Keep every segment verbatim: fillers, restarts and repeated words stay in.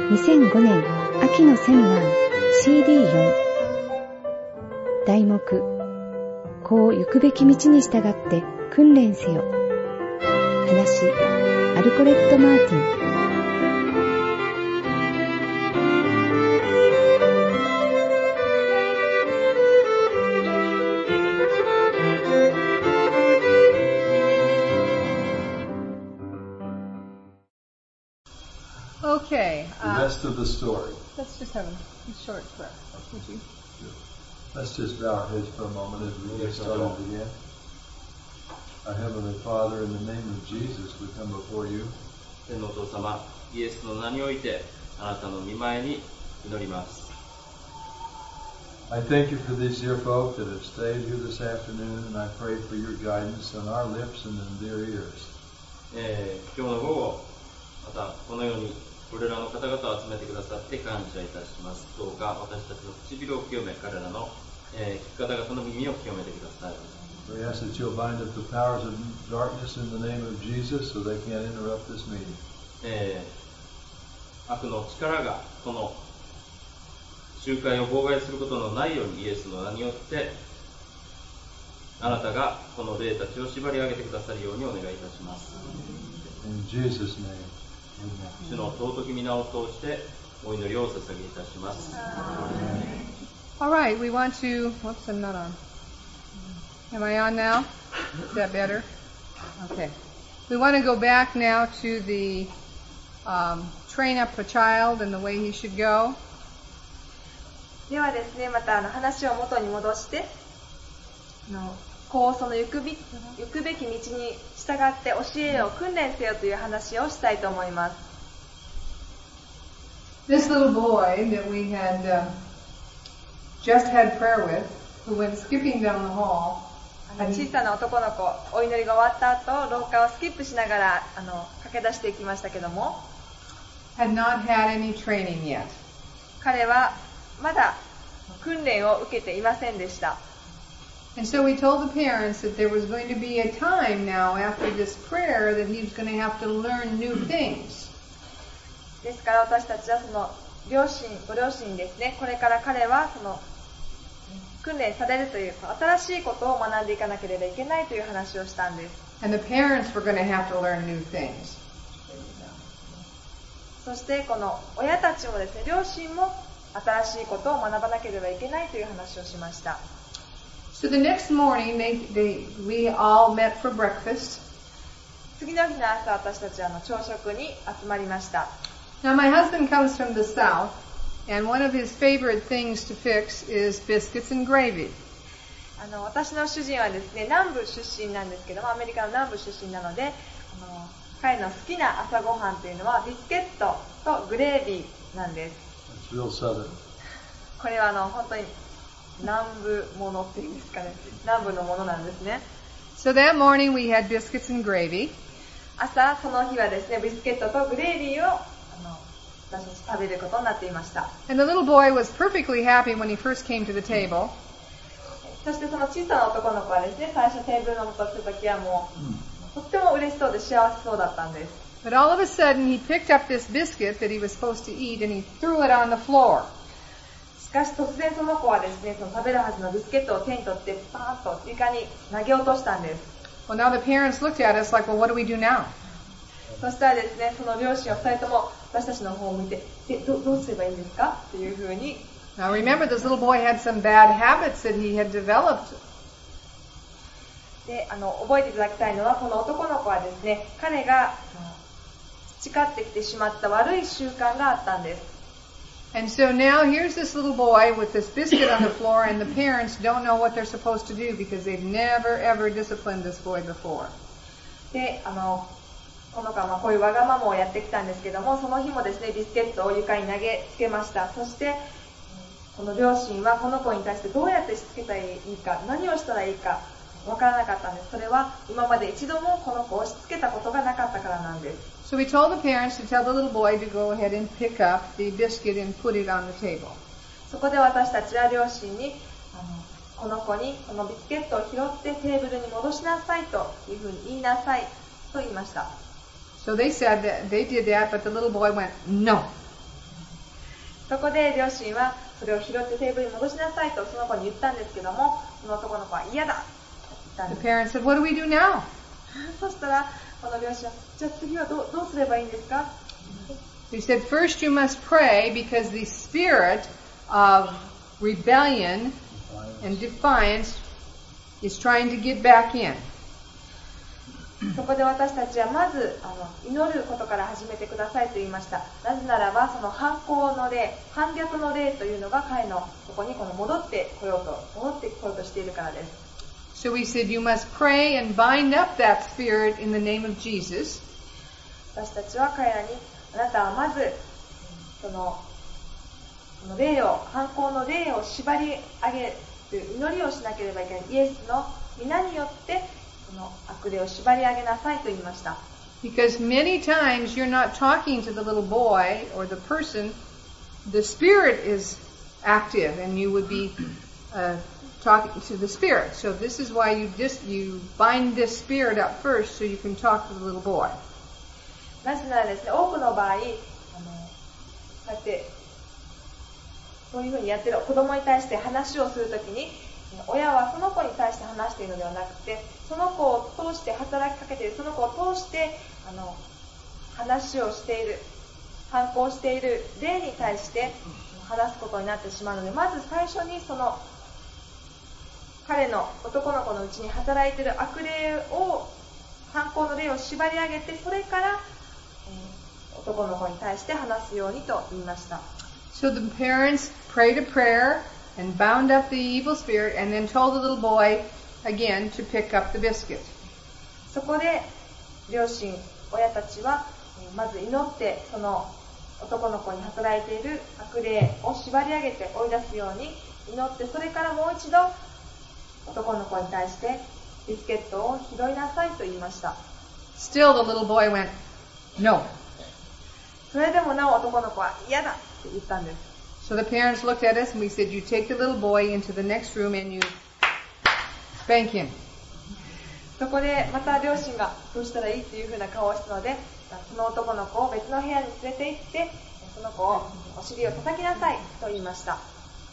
にせんごねん秋のセミナー シーディーフォー 題目、こう行くべき道に従って訓練せよ。話、アルコレット・マーティン。 Okay. The Uh, rest of the story. let's just have a short prayer. Would you? Let's just bow our heads for a moment as we get started again. Our Heavenly Father, in the name of Jesus, we come before you. 天のお父様、イエスの名においてあなたの御前に祈ります。 I thank you for these dear folk that have stayed here this afternoon, and I pray for your guidance on our lips and in their ears. えー、今日の午後、またこのようにこれらの方々を集めてくださって感謝いたします。どうか私たちの唇を清め、彼らの、えー、聞く方々の耳を清めてください。 We ask that you'll bind up the powers of darkness in the name of Jesus so they can't interrupt this meeting. えー、悪の力がこの集会を妨害することのないようにイエスの名によってあなたがこの霊たちを縛り上げてくださるようにお願いいたします。 In Jesus' name. 主の尊き皆を通してお祈りをお捧げいたします。 All right. We want to. Whoops, I'm not on. Am I on now? Is that better? Okay. We want to go back now to the um, train up a child and the way he should go. ではですね、またあの話を元に戻して、あのこうその行くべき、行くべき道に従って教えを訓練せよという話をしたいと思います。 This little boy that we had uh, just had prayer with, who went skipping down the hall, あの小さな男の子、お祈りが終わった後、廊下をスキップしながらあの駆け出していきましたけども、 had not had any training yet. 彼はまだ訓練を受けていませんでした。 And so we told the parents that there was going to be a time now after this prayer that he was going to have to learn new things. ですから私たちはその両親、ご両親ですね、これから彼はその訓練されるという新しいことを学んでいかなければいけないという話をしたんです。 And the parents were going to have to learn new things. そしてこの親たちもですね、両親も新しいことを学ばなければいけないという話をしました。 So the next morning, they, they, we all met for breakfast. 次の日の朝、私たちはあの朝食に集まりました。 Now my husband comes from the south, and one of his favorite things to fix is biscuits and gravy. あの私の主人はですね、南部出身なんですけども、アメリカの南部出身なので、あの彼の好きな朝ごはんというのはビスケットとグレービーなんです。 It's real southern. これはあの本当に南部ものっていうんですかね、南部のものなんですね。 So that morning we had biscuits and gravy. 朝その日はですね、ビスケットとグレービーをあの私たち食べることになっていました。 And the little boy was perfectly happy when he first came to the table. そしてその小さな男の子はですね、最初テーブルの元来た時はもうとっても嬉しそうで幸せそうだったんです。 But all of a sudden he picked up this biscuit that he was supposed to eat and he threw it on the floor. しかし突然その子はですね、その食べるはずのビスケットを手に取ってパーンと床に投げ落としたんです。 Well, now the parents looked at us like, well, what do we do now? そしたらですね、その両親はふたりとも私たちの方を向いて、え、ど, どうすればいいんですかっていうふうに。 Now remember, this little boy had some bad habits that he had developed. で、あの覚えていただきたいのは、この男の子はですね、彼が培ってきてしまった悪い習慣があったんです。 And so now here's this little boy with this biscuit on the floor, and the parents don't know what they're supposed to do because they've never ever disciplined this boy before. で、あのこの子はまあこういうわがままをやってきたんですけども、その日もですね、ビスケットを床に投げつけました。そしてこの両親はこの子に対してどうやってしつけたらいいか、何をしたらいいかわからなかったんです。それは今まで一度もこの子をしつけたことがなかったからなんです。 So we told the parents to tell the little boy to go ahead and pick up the biscuit and put it on the table. そこで私たちは両親にあのこの子にこのビスケットを拾ってテーブルに戻しなさいというふうに言いなさいと言いました。 So they said that they did that, but the little boy went, no. そこで両親はそれを拾ってテーブルに戻しなさいとその子に言ったんですけども、その男の子は嫌だと言ったん The です。 parents said, what do we do now? そしたらこの両親は、じゃあ次はどう、どうすればいいんですか？ They said, first you must pray because the spirit of rebellion and defiance is trying to get back in. そこで私たちはまずあの祈ることから始めてくださいと言いました。なぜならばその反抗の霊、反逆の霊というのが彼のそこにこの戻ってこようと戻ってこようとしているからです。 So we said, you must pray and bind up that spirit in the name of Jesus. 私たちは彼らに、あなたはまずそのその霊を反抗の霊を縛り上げる祈りをしなければいけない。イエスの皆によってその悪霊を縛り上げなさいと言いました。 Because many times you're not talking to the little boy or the person, the spirit is active and you would be uh, talking to the spirit. So this is why you just you bind this spirit up first so you can talk to the little boy. なぜならですね、多くの場合、あのこうやってそういうふうにやってる子供に対して話をするときに、親はその子に対して話しているのではなくて、その子を通して働きかけている、その子を通してあの話をしている、反抗している霊に対して話すことになってしまうので、まず最初にその彼の男の子のうちに働いている悪霊を、反抗の霊を縛り上げて、それから、えー、男の子に対して話すようにと言いました。 So the parents prayed a prayer and bound up the evil spirit and then told the little boy again to pick up the biscuit. そこで両親、親たちはまず祈ってその男の子に働いている悪霊を縛り上げて追い出すように祈って、それからもう一度男の子に対してビスケットを拾いなさいと言いました。 Still the little boy went, no. それでもなお男の子は嫌だって言ったんです。 So the parents looked at us and we said, you take the little boy into the next room and you spank him. そこでまた両親がどうしたらいいっていう風な顔をしたので、その男の子を別の部屋に連れて行って、その子をお尻を叩きなさいと言いました。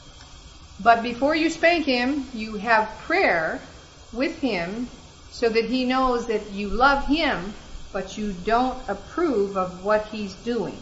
But before you spank him, you have prayer with him so that he knows that you love him, but you don't approve of what he's doing.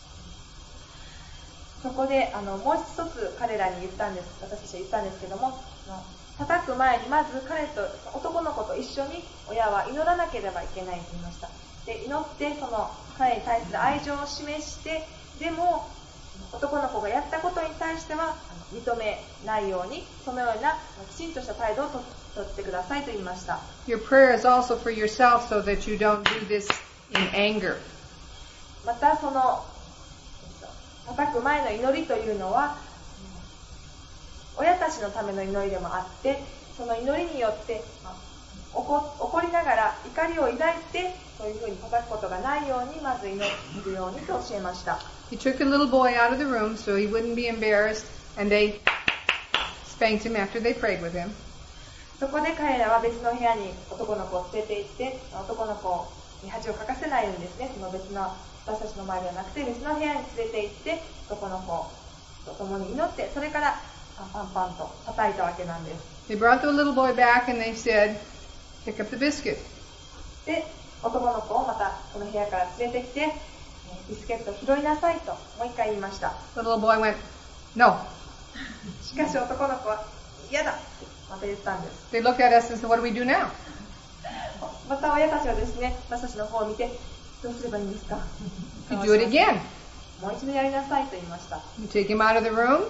そこであのもう一つ彼らに言ったんです。私たちは言ったんですけども、叩く前にまず彼と男の子と一緒に親は祈らなければいけないと言いました。で、祈ってその彼に対する愛情を示して、でも男の子がやったことに対しては認めないように、そのようなきちんとした態度をと取ってくださいと言いました。 Your prayer is also for yourself so that you don't do this in anger. またその叩く前の祈りというのは親たちのための祈りでもあって、その祈りによって怒、怒りながら怒りを抱いてそういうふうに叩くことがないようにまず祈るようにと教えました。 He took the little boy out of the room so he wouldn't be embarrassed and they spanked him after they prayed with him. そこで彼らは別の部屋に男の子を連れて行って、男の子に恥をかかせないようにですね、その別の私たちの前ではなくて別の部屋に連れて行って男の子と共に祈って、それからパンパンパンと叩いたわけなんです。 They brought the little boy back and they said, pick up the biscuit. で、男の子をまたこの部屋から連れてきてビスケットを拾いなさいともう一回言いました。 The little boy went, no. しかし男の子は嫌だってまた言ったんです。 They looked at us and said, what do we do now? また親たちはですね、私たちの方を見て、どうすればいいんですか？ You do it again. もう一度やりなさいと言いました。 You take him out of the room,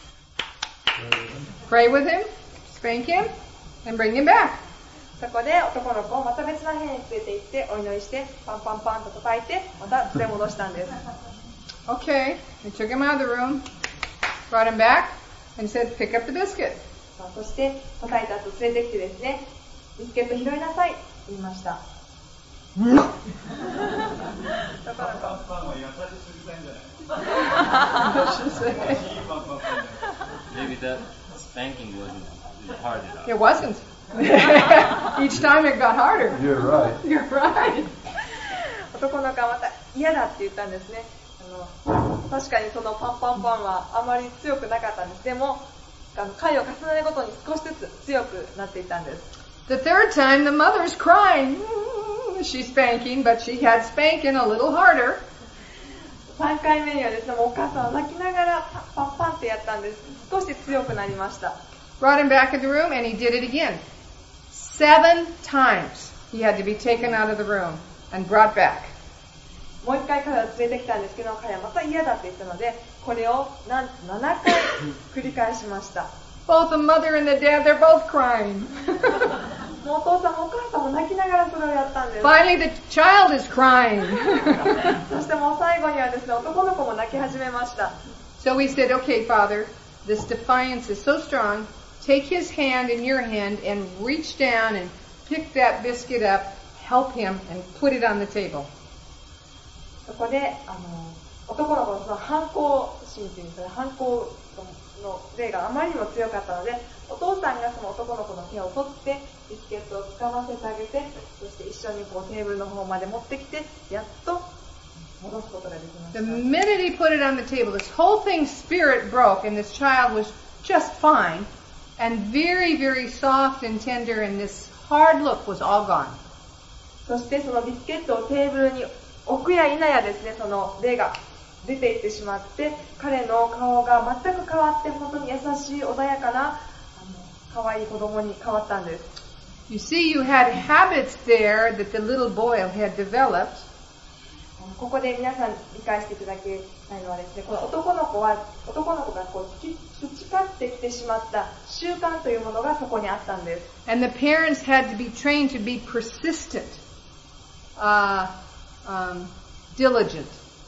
pray with him, spank him, and bring him back. そこで男の子をまた別の部屋に連れて行ってお祈りしてパンパンパンと叩いてまた連れ戻したんです。 Okay, they took him out of the room, brought him back, and said, pick up the biscuit. そして叩いた後連れてきてですね、ビスケット拾いなさいと言いました。 No. 男の子 Maybe that spanking wasn't hard enough. It wasn't. Each time it got harder. You're right. You're right. 男の子はまた嫌だって言ったんですね。あの確かにそのパンパンパンはあまり強くなかったんです。でも、あの回を重ねるごとに少しずつ強くなっていったんです。 The third time, the mother's crying. She's spanking, but she had spanking a little harder. さんかいめにはですね、もうお母さんは泣きながらパンパンパンってやったんです。少し強くなりました。 Brought him back in the room, and he did it again. Seven times he had to be taken out of the room and brought back. もう一回彼を連れてきたんですけど、彼はまた嫌だって言ったので、これをなんとななかい繰り返しました。 Both the mother and the dad, they're both crying. もうお父さんもお母さんも泣きながらそれをやったんです。 Finally, the child is crying. そしてもう最後にはですね、男の子も泣き始めました。 So we said, okay, Father, this defiance is so strong. Take his hand in your hand and reach down and pick that biscuit up, help him, and put it on the table. そこで、あの、男の子のその反抗心というんですかね、反抗の例があまりにも強かったので、お父さんがその男の子の手を取って、ビスケットを掴ませてあげて、そして一緒にこうテーブルの方まで持ってきて、やっと戻すことができました。 The minute he put it on the table, this whole thing's spirit broke, and this child was just fine, and very, very soft and tender, and this hard look was all gone. そしてそのビスケットをテーブルに置くや否やですね、その霊が出ていってしまって、彼の顔が全く変わって、本当に優しい穏やかなあの可愛い子供に変わったんです。 You see, you had habits there that the little boy had developed. ここで皆さん理解していただきたいのはですね、この男の子は、男の子がこう培ってきてしまった習慣というものがそこにあったんです。 And the parents had to be trained to be persistent, uh, um, diligent.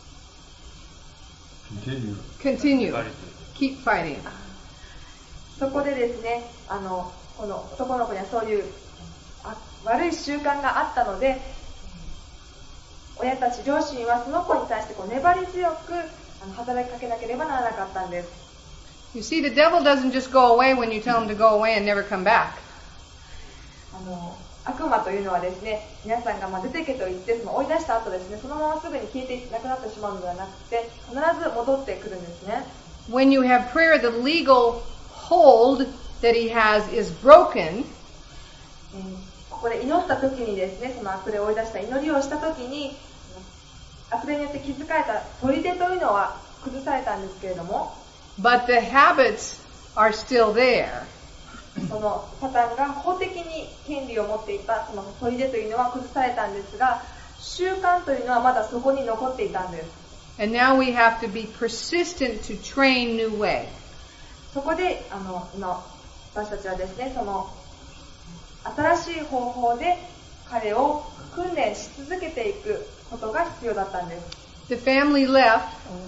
Continue. Continue. Keep fighting. そこでですね、あの、この男の子にはそういうあ悪い習慣があったので、親たち、両親はその子に対してこう粘り強くあの働きかけなければならなかったんです。 You see, the devil doesn't just go away when you tell him to go away and never come back. あの悪魔というのはですね、皆さんがまあ出てけと言ってその追い出した後ですね、そのまますぐに消えてなくなってしまうのではなくて、必ず戻ってくるんですね。 When you have prayer, the legal hold that he has is broken. ここで祈った時にですね、その悪霊を追い出した祈りをした時に、悪霊によって築かれた砦というのは崩されたんですけれども、 But the habits are still there. そのサタンが法的に権利を持っていたその砦というのは崩されたんですが、習慣というのはまだそこに残っていたんです。 And now we have to be persistent to train new way. そこであの今私たちはですね、その新しい方法で彼を訓練し続けていくことが必要だったんです。 The family left.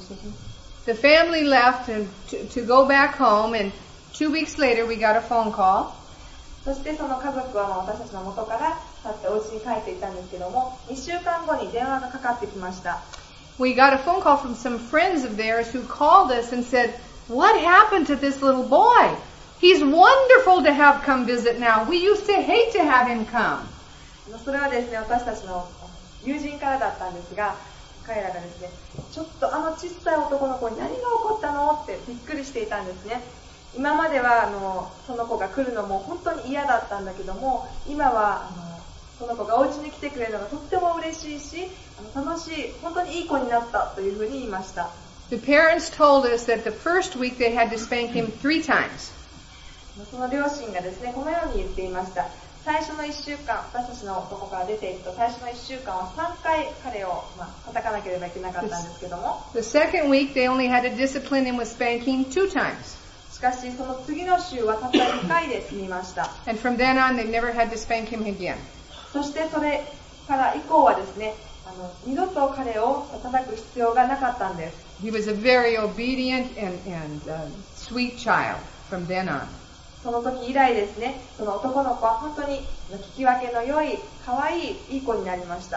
The family left and to, to go back home, and two weeks later we got a phone call. そしてその家族は私たちの元から去ってお家に帰っていったんですけども、にしゅうかんごに電話がかかってきました。 We got a phone call from some friends of theirs who called us and said, "What happened to this little boy? He's wonderful to have come visit now. We used to hate to have him come." それはですね、私たちの友人からだったんですが、彼らがですね、ちょっとあの小さい男の子に何が起こったのってびっくりしていたんですね。今まではあのその子が来るのも本当に嫌だったんだけども、今はあのその子がお家に来てくれるのがとっても嬉しいし、あの楽しい、本当にいい子になったというふうに言いました。 The parents told us that the first week they had to spank him three times. その両親がですね、このように言っていました。最初のいっしゅうかん、私たちのとこから出ていくと、最初のいっしゅうかんはさんかい彼を、まあ、叩かなければいけなかったんですけども、 The second week they only had to discipline him with spanking two times. しかしその次の週はたったにかいで済みました。 And from then on they never had to spank him again. そしてそれから以降はですね、あの二度と彼を叩く必要がなかったんです。 He was a very obedient and, and uh, sweet child from then on. その時以来ですね、その男の子は本当に聞き分けの良い、可愛いいい子になりました。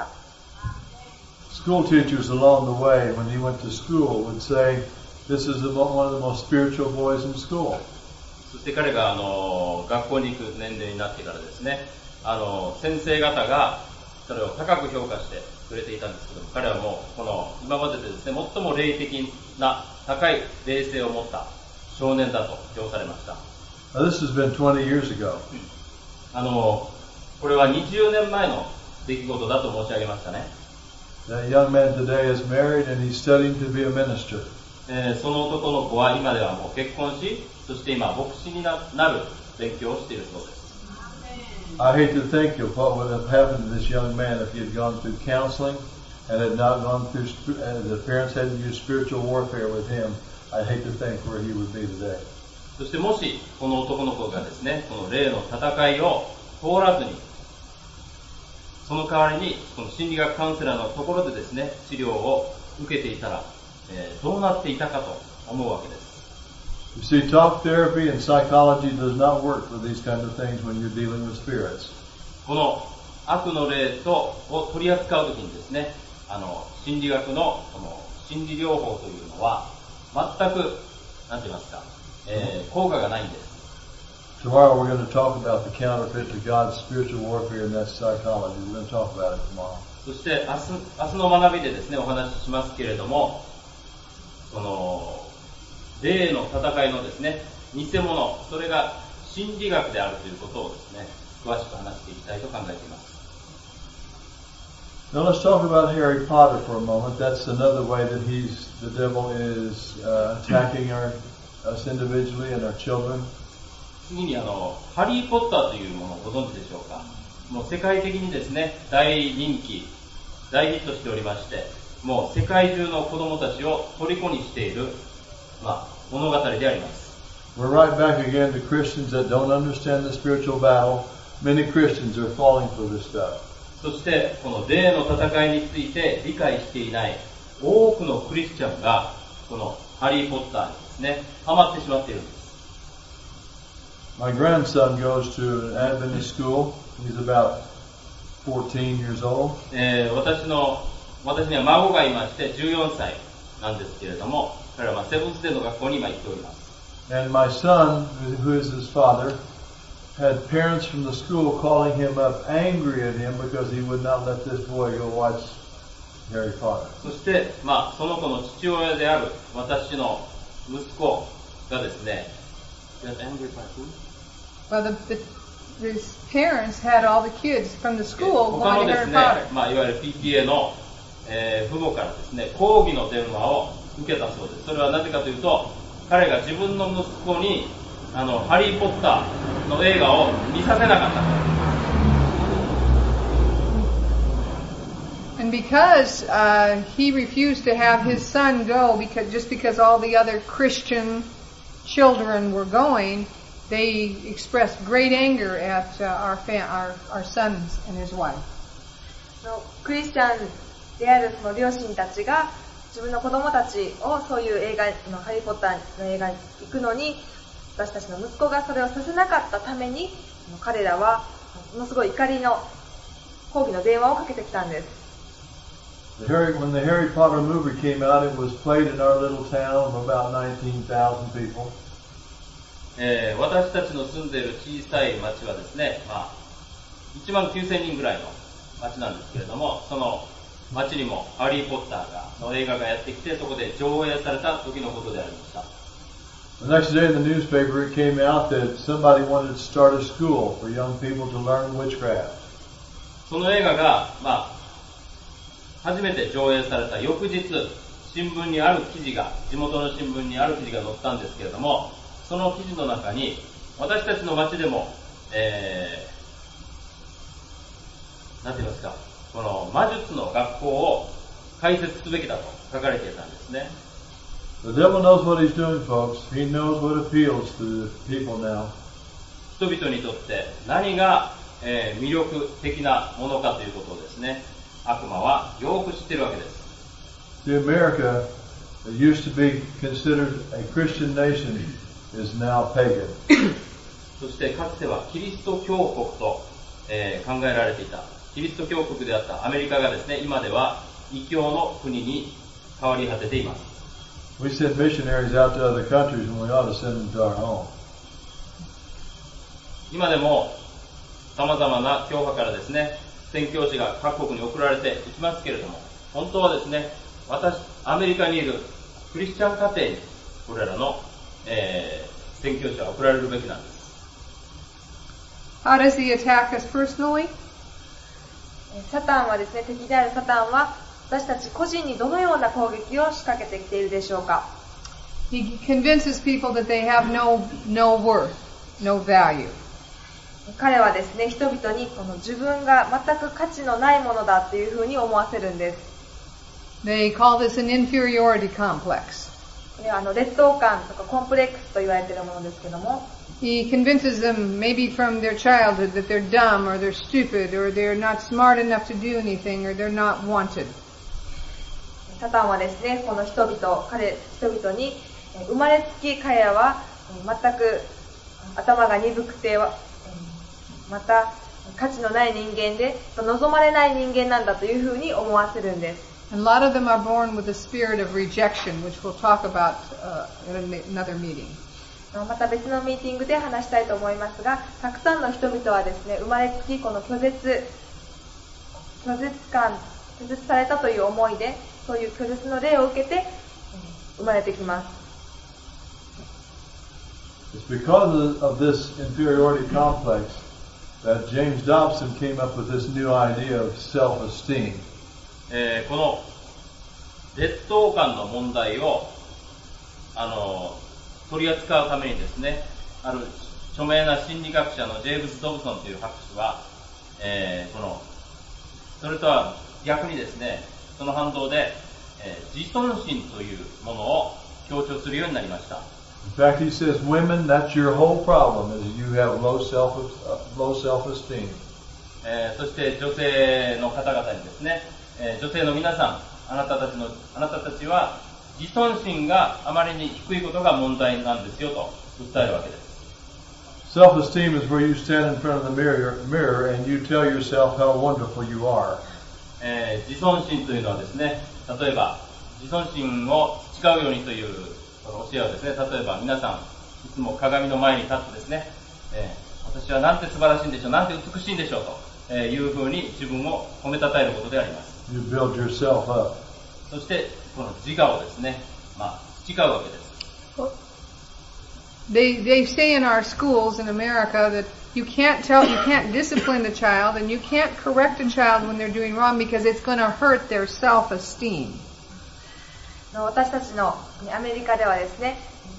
School teachers along the way, when he went to school, would say, "This is the, one of the most spiritual boys in school." そして彼があの学校に行く年齢になってからですね、あの先生方がそれを高く評価して、 くれていたんですけども、彼はもうこの今まででですね、最も霊的な高い霊性を持った少年だと評されました。 Now, this has been twenty years ago. あのこれはにじゅうねんまえの出来事だと申し上げましたね。 That young man today is married and he's studying to be a minister. えー、その男の子は今ではもう結婚し、そして今牧師に な, なる勉強をしているそうです。 I hate to think of what would have happened to this young man if he had gone through counseling and had not gone through, and the parents hadn't used spiritual warfare with him. I hate to think where he would be today. そしてもしこの男の子がですね、この霊の戦いを通らずに、その代わりにこの心理学カウンセラーのところでですね、治療を受けていたら、えー、どうなっていたかと思うわけです。 You see, talk therapy and psychology does not work for these kind of things when you're dealing with spirits. この悪の霊とを取り扱うときにですね、あの心理学のこの心理療法というのは全くなんて言いますか、えー、効果がないんです。 Tomorrow we're going to talk about the counterfeit to God's spiritual warfare, and that's psychology. We're going to talk about it tomorrow. そして明日明日の学びでですねお話ししますけれども、その霊の戦いのですね、偽物、それが心理学であるということをですね、詳しく話していきたいと考えています。 Now let's talk about Harry Potter for a moment. That's another way that he's, the devil is uh, attacking our, us individually and our children. 次にあの、ハリー・ポッターというものをご存知でしょうか。もう世界的にですね、大人気、大ヒットしておりまして、もう世界中の子供たちを虜にしているまあ、物語であります。 We're right back again to Christians that don't understand the spiritual battle. Many Christians are falling for this stuff. そしてこの霊の戦いについて理解していない多くのクリスチャンがこのハリー・ポッターにですね、ハマってしまっているんです。 My grandson goes to an Adventist school. He's about fourteen years old. えー、私の私には孫がいましてじゅうよんさいなんですけれども、彼はセブンスデーの学校に今行っております。 And my son, who is his father, had parents from the school calling him up angry at him because he would not let this boy go watch Harry Potter. そして、まあ、その子の父親である私の息子がですね、angry by who? Well, the, the, the parents had all the kids from the school 他の going で to す Harry ね、 Potter. まあ、いわゆる ピーティーエー の、えー、父母からですね、抗議の電話を受けたそうです。それはなぜかというと、彼が自分の息子にあのハリー・ポッターの映画を見させなかったから。 And because uh, he refused to have his son go, because just because all the other Christian children were going, they expressed great anger at uh, our, fa- our our sons and his wife. クリスチャンであるその両親たちが自分の子供たちをそういう映画のハリーポッターの映画に行くのに、私たちの息子がそれをさせなかったために、彼らはものすごい怒りの抗議の電話をかけてきたんです。 The Harry, when the Harry Potter movie came out, it was played in our little town of about nineteen thousand people. えー、私たちの住んでいる小さい町はですね、まあ、いちまんきゅうせんにんぐらいの町なんですけれども、その町にもハリー・ポッターがの映画がやってきて、そこで上映された時のことでありました。 The next day in the newspaper it came out that somebody wanted to start a school for young people to learn witchcraft. その映画が、まあ、初めて上映された翌日、新聞にある記事が、地元の新聞にある記事が載ったんですけれども、その記事の中に、私たちの町でも、えー、なんて言いますか、この魔術の学校を開設すべきだと書かれていたんですね。 The devil knows what he's doing, folks. He knows what appeals to the people now. 人々にとって何が、えー、魅力的なものかということをですね、悪魔はよく知っているわけです。 See, America, that used to be considered a Christian nation, is now pagan. そしてかつてはキリスト教国と、えー、考えられていた。キリスト教国であったアメリカがですね、今では異教の国に変わり果てています。 We send missionaries out to other countries and we ought to send them to our home. 今でも様々な教派からですね、 宣教師が各国に送られていきますけれども、本当はですね、私、アメリカにいるクリスチャン家庭に、これらの、えー、宣教師は送られるべきなんです。 How does he attack us personally? サタンはですね、敵であるサタンは、私たち個人にどのような攻撃を仕掛けてきているでしょうか。 He convinces people that they have no, no worth, no value. 彼はですね、人々にこの自分が全く価値のないものだというふうに思わせるんです。 They call this an inferiority complex. これはあの劣等感とかコンプレックスと言われているものですけども、 He convinces them maybe from their childhood that they're dumb or they're stupid or they're not smart enough to do anything or they're not wanted. サタンはですね、この人々、彼、人々に生まれつき彼らは全く頭が鈍くて、また価値のない人間で望まれない人間なんだというふうに思わせるんです。 And a lot of them are born with a spirit of rejection, which we'll talk about uh, in another meeting. また別のミーティングで話したいと思いますが、たくさんの人々はですね、生まれつきこの拒絶、拒絶感、拒絶されたという思いで、そういう拒絶の例を受けて生まれてきます。 It's because of this inferiority complex that James Dobson came up with this new idea of self-esteem. えー、この劣等感の問題をあの取り扱うためにですね、ある著名な心理学者のジェームズ・ドブソンという博士は、えー、このそれとは逆にですね、その反動で、えー、自尊心というものを強調するようになりました。 In fact, he says, women, that's your whole problem, is you have low self, uh, low self-esteem. えー、そして女性の方々にですね、えー、女性の皆さん、あなたたちの、あなたたちは自尊心があまりに低いことが問題なんですよと訴えるわけです。 Self-esteem is where you stand in front of the mirror, mirror and you tell yourself how wonderful you are. えー、自尊心というのはですね、例えば自尊心を培うようにという教えはですね、例えば皆さんいつも鏡の前に立ってですね、えー、私はなんて素晴らしいんでしょう、なんて美しいんでしょうと、えー、いうふうに自分を褒めたたえることであります。 You build yourself up. そしてこの自我をですね、まあ培うわけです。 They they say in our schools in America that you can't tell, you can't discipline the child and you can't correct a child when they're doing wrong because it's going to hurt their self-esteem. 私たちのアメリカではですね、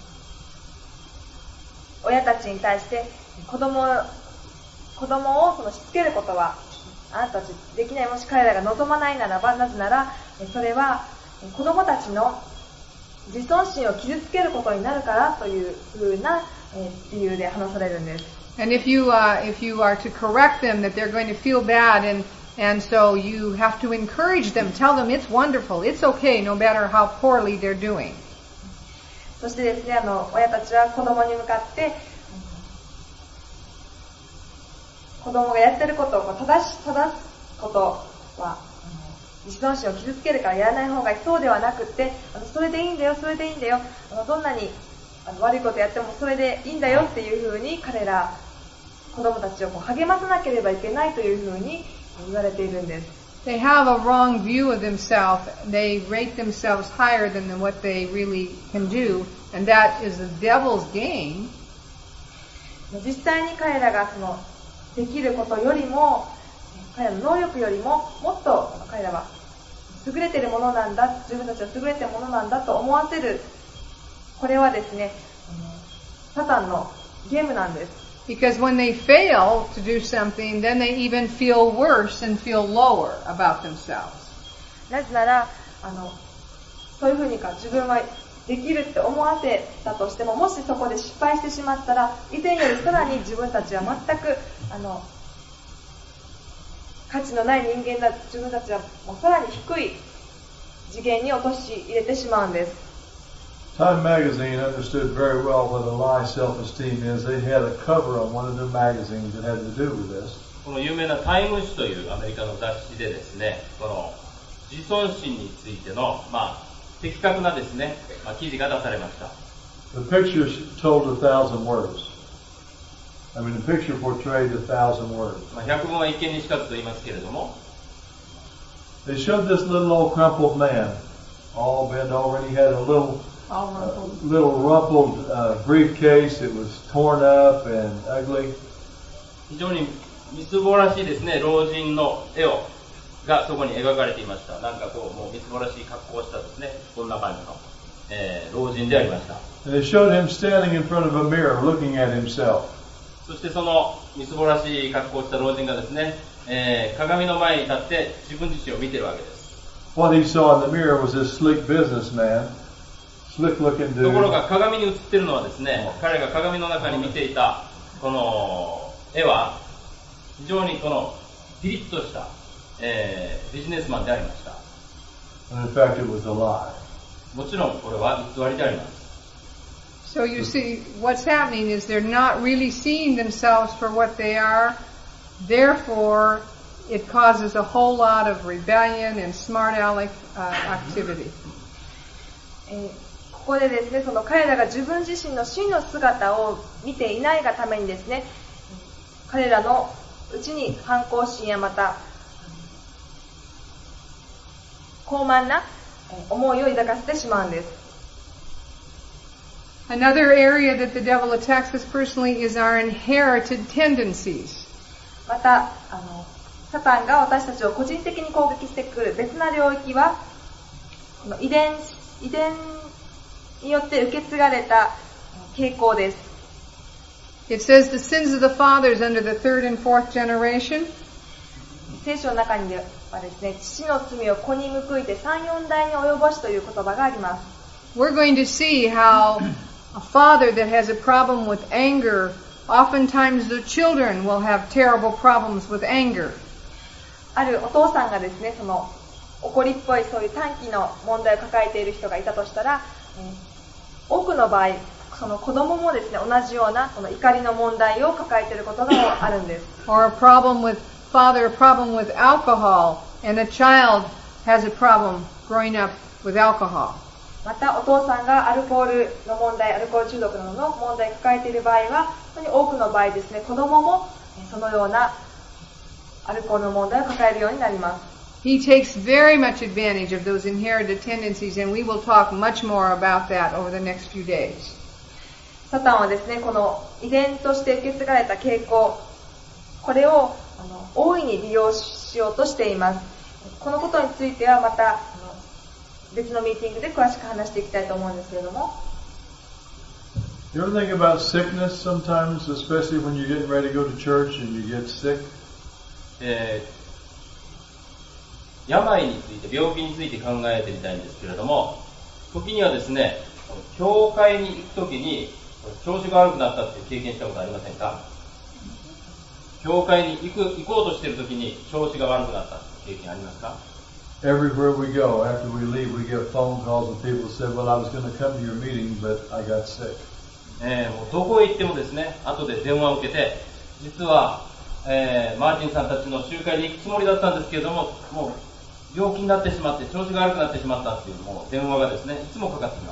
親たちに対して子供子供をそのしつけることはあなたたちできない、もし彼らが望まないならば、なぜならそれは子供たちの自尊心を傷つけることになるからというふうな理由で話されるんです。 And if you uh, if you are to correct them, that they're going to feel bad, and and so you have to encourage them, tell them it's wonderful, it's okay, no matter how poorly they're doing. そしてですね、あの親たちは子供に向かって子供がやってることを正し正すことは自尊心を傷つけるからやらない方がいい、そうではなくて、あのそれでいいんだよ、それでいいんだよ、あのどんなにあの悪いことやってもそれでいいんだよっていうふうに彼ら子供たちをこう励まさなければいけないというふうに言われているんです。 They have a wrong view of themselves. They rate themselves higher than what they really can do, and that is the devil's game. 実際に彼らがそのできることよりも、彼らの能力よりももっと彼らは優れているものなんだ、自分たちは優れているものなんだと思わせる、これはですね、サタンのゲームなんです。 Because when they fail to do something, then they even feel worse and feel lower about themselves. なぜなら、あの、そういうふうにか自分はできるって思わせたとしても、もしそこで失敗してしまったら、以前よりさらに自分たちは全く、あの、価値のない人間だ、自分たちはもうさらに低い次元に落とし入れてしまうんです。 Time magazine understood very well what a lie self-esteem is. They had a cover on one of their magazines that had to do with this. この有名なタイム誌というアメリカの雑誌でですね、この自尊心についての、まあ、的確なですね、まあ、記事が出されました。 The picture told a thousand words. I mean, the picture portrayed a thousand words. まあ、百聞は一見にしかずと言いますけれども、 They showed this little old crumpled man, all bent over, and he had a little, All uh, rumpled. little rumpled uh, briefcase. It was torn up and ugly. 非常にみすぼらしいですね、老人の絵をがそこに描かれていました。なんかこう、もうみすぼらしい格好をしたですね、こんな感じの、えー、老人でありました。 And they showed him standing in front of a mirror, looking at himself. そしてそのみすぼらしい格好をした老人がですね、えー、鏡の前に立って自分自身を見ているわけです。 What he saw in the mirror was this sleek businessman, slick-looking ところ dude. が鏡に映っているのはですね、彼が鏡の中に見ていたこの絵は非常にこのピリッとした、えー、ビジネスマンでありました。 And in fact, it was a lie. もちろんこれは偽りであります。 So you see, what's happening is they're not really seeing themselves for what they are. Therefore, it causes a whole lot of rebellion and smart aleck uh, activity. えーここでですね、その彼らが自分自身の真の姿を見ていないがためにですね、彼らのうちに反抗心やまた傲慢な思いを抱かせてしまうんです。 Another area that the devil attacks us personally is our inherited tendencies. またあのサタンが私たちを個人的に攻撃してくる別な領域はこの遺伝遺伝によって受け継がれた傾向です。 It says the sins of the fathers under the third and fourth generation. 聖書の中にはですね、父の罪を子に報いてさん、よん代に及ぼしという言葉があります。 We're going to see how a father that has a problem with anger, oftentimes the children will have terrible problems with anger. あるお父さんがですね、その怒りっぽいそういう短期の問題を抱えている人がいたとしたら、多くの場合、その子供もですね、同じようなこの怒りの問題を抱えていることがあるんです。 Or a problem with father, a problem with alcohol, and a child has a problem growing up with alcohol. またお父さんがアルコールの問題、アルコール中毒などの問題を抱えている場合は、本当に多くの場合ですね、子供もそのようなアルコールの問題を抱えるようになります。 He takes very much advantage of those inherited tendencies, and we will talk much more about that over the next few days. サタンはですね、この遺伝として受け継がれた傾向、これをあの大いに利用しようとしています。このことについてはまたあの別のミーティングで詳しく話していきたいと思うんですけれども。 You ever think about sickness sometimes, especially when you're getting ready to go to church and you get sick? えー病について、病気について考えてみたいんですけれども、時にはですね、教会に行くときに調子が悪くなったって経験したことありませんか？教会に行く、行こうとしているときに調子が悪くなったって経験ありますか？ Everywhere we go, after we leave, we get phone calls and people say, well, I was going to come to your meeting, but I got sick. えー、もうどこへ行ってもですね、後で電話を受けて、実は、えー、マーティンさんたちの集会に行くつもりだったんですけれども、もう病気になってしまって調子が悪くなってしまったっていうもう電話がですねいつもかかってきます。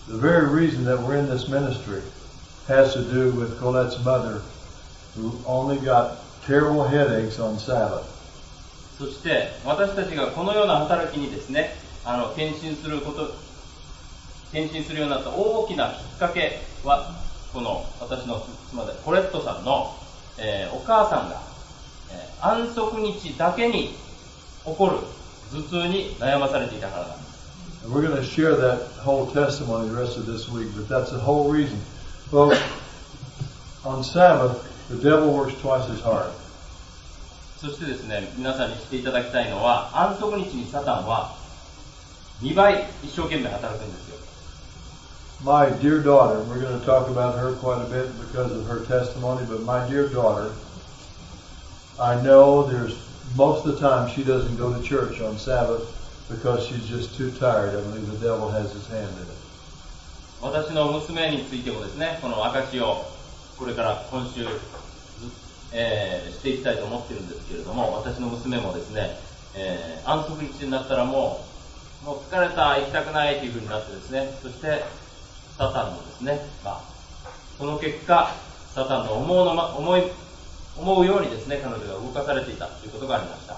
The very reason that we're in this ministry has to do with Colette's mother, who only got terrible headaches on Sabbath. そして私たちがこのような働きにですね、あの献身すること献身するようになった大きなきっかけは、この私の妻でコレットさんの、えー、お母さんが、えー、安息日だけに起こる頭痛に悩まされていたからなんです。 And we're going to share that whole testimony the rest of this week, but that's the whole reason. Well, on Sabbath, the devil works twice as hard. そしてですね、皆さんに知っていただきたいのは、安息日にサタンはにばい一生懸命働くんですよ。 My dear daughter, we're going to talk about her quite a bit because of her testimony, but my dear daughter, I know there's most of the time she doesn't go to church on Sabbath because she's just too tired. I believe the devil has his hand in it. 私の娘についてもですね、この証をこれから今週、えー、していきたいと思ってるんですけれども、私の娘もですね、えー、安息日になったらもう、もう疲れた、行きたくないというふうになってですね、そしてサタンのですね、まあ、その結果、 サタンの思うの、ま、思い、思うようにですね、彼女が動かされていたということがありました。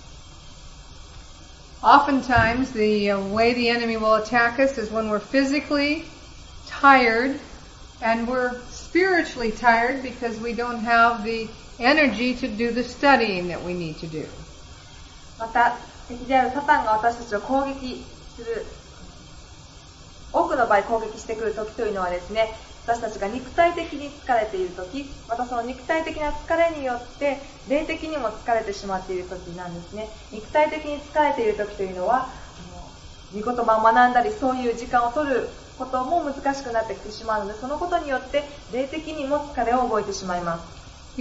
Oftentimes, the uh, way the enemy will attack us is when we're physically tired and we're spiritually tired because we don't have the energy to do the studying that we need to do. また、敵であるサタンが私たちを攻撃する、多くの場合攻撃してくる時というのはですね、私たちが肉体的に疲れている時、またその肉体的な疲れによって霊的にも疲れてしまっている時なんですね。肉体的に疲れている時というのは、御言葉を学んだりそういう時間を取ることも難しくなってきてしまうので、そのことによって霊的にも疲れを覚えてしまいます。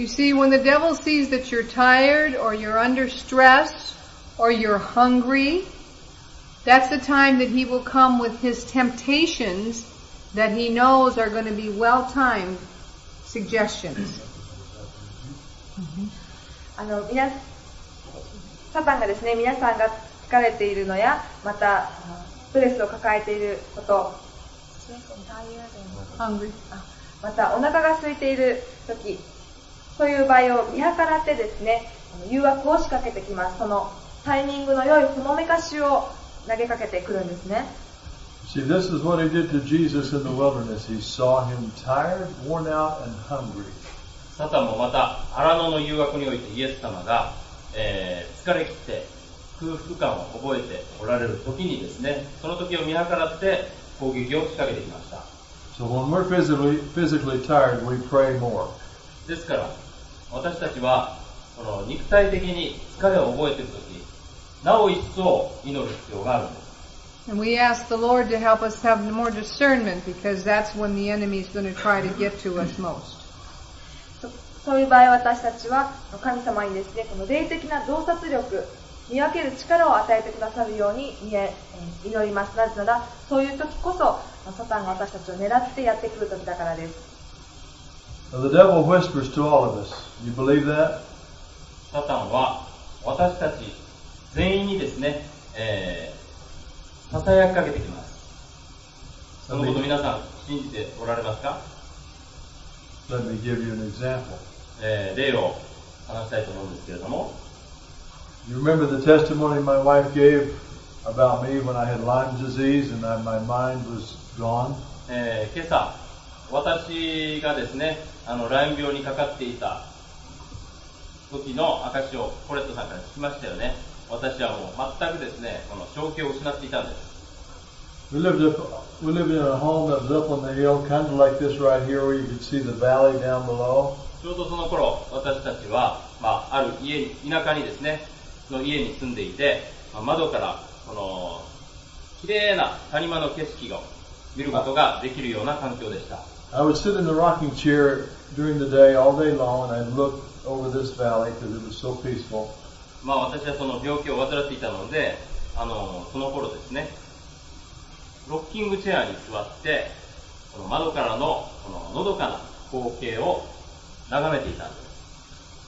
You see, when the devil sees that you're tired or you're under stress or you're hungry, that's the time that he will come with his temptations that he knows are going to be well-timed suggestions. あの、皆、サタンがですね、皆さんが疲れているのや、また、ストレスを抱えていること、 Hungry. また、お腹が空いている時、そういう場合を見計らってですね、誘惑を仕掛けてきます。そのタイミングの良いほのめかしを投げかけてくるんですね。 See, this is what he did to Jesus in the wilderness. He saw him tired, worn out, and hungry. サタンもまた荒野の誘惑においてイエス様が、えー、疲れ切って空腹感を覚えておられる時にですね、その時を見計らって攻撃を仕掛けてきました。 So when we're physically, physically tired, we pray more. ですから私たちはこの肉体的に疲れを覚えている時、なお一層祈る必要があるんです。 And we ask the Lord to help us have more discernment because that's when the enemy is going to try to get to us most. そういう場合私たちは神様にですね、この霊的な洞察力、見分ける力を与えてくださるように祈ります。なぜならそういう時こそサタンが私たちを狙ってやってくる時だからです。 Now, the devil whispers to all of us. You believe that? サタンは私たち全員にですね、えーささやきかけてきます。そのこと皆さん信じておられますか？ Let me give you an example. えー、例を話したいと思うんですけれども。 You remember the testimony my wife gave about me when I had Lyme disease and I, my mind was gone? えー、今朝私がですね、あのライム病にかかっていた時の証をコレットさんから聞きましたよね。私はもう全くですね、この正気を失っていたんです。 We lived up, we lived in a home that was up on the hill, kind of like this right here, where you could see the valley down below. ちょうどその頃、私たちは、まあ、ある家に、田舎にですね、の家に住んでいて、まあ、窓からこの綺麗な谷間の景色を見ることができるような環境でした。 I would sit in the rocking chair during the day, all day long, and I'd look over this valley because it was so peaceful. まあ私はその病気を患っていたので、あのその頃ですね、ロッキングチェアに座って、この窓からのこののどかな光景を眺めていたんです。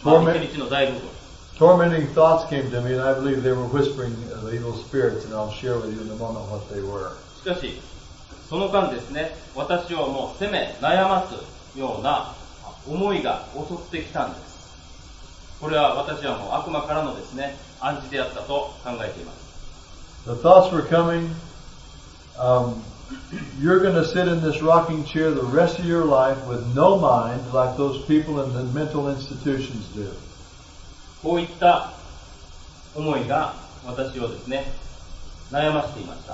まあ、一日の大部分。 Tormenting thoughts came to me, and I believe they were whispering of evil spirits, and I'll share with you in a moment what they were. しかし、その間ですね、私をもう責め、悩ますような思いが襲ってきたんです。これは私はもう悪魔からのですね、暗示であったと考えています。 The thoughts were coming, um, you're going to sit in this rocking chair the rest of your life with no mind like those people in the mental institutions do. こういった思いが私をですね、悩ましていました。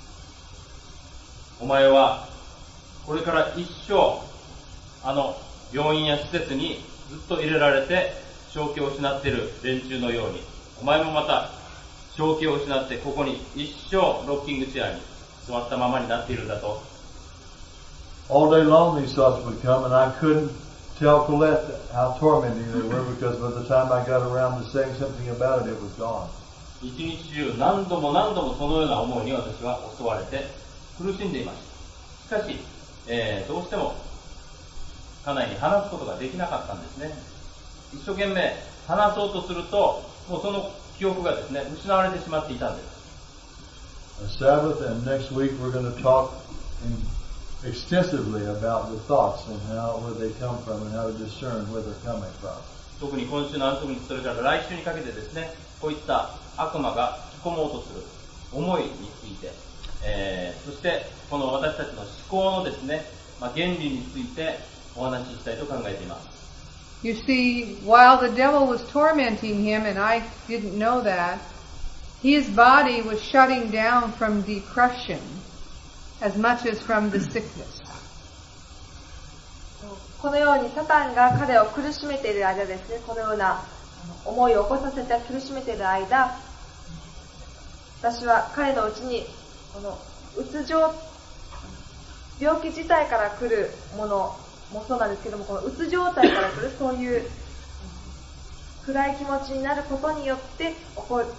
お前はこれから一生あの病院や施設にずっと入れられて正気を失っている連中のように、お前もまた正気を失ってここに一生ロッキングチェアに座ったままになっているんだと。 All day long these thoughts would come, and I couldn't tell Colette how tormenting they were because by the time I got around to saying something about it, it was gone. 一日中何度も何度もそのような思いに私は襲われて苦しんでいました。しかし、えー、どうしても家内に話すことができなかったんですね。一生懸命話そうとすると、もうその記憶がですね、失われてしまっていたんです。 A Sabbath, and next week we're going to talk in extensively about the thoughts and how where they come from and how to discern where they're coming from. 特に今週の安息日、それから来週にかけてですね、こういった悪魔が引き込もうとする思いについて、えー、そしてこの私たちの思考のですね、まあ、原理についてお話ししたいと考えています。 You see, while the devil was tormenting him, and I didn't know that, his body was shutting down from depression as much as from the sickness. このようにサタンが彼を苦しめている間ですね、このような思いを起こさせて苦しめている間、私は彼のうちにこのうつ状、病気自体から来るものもそうなんですけども、このうつ状態から来るそういう暗い気持ちになることによって起こる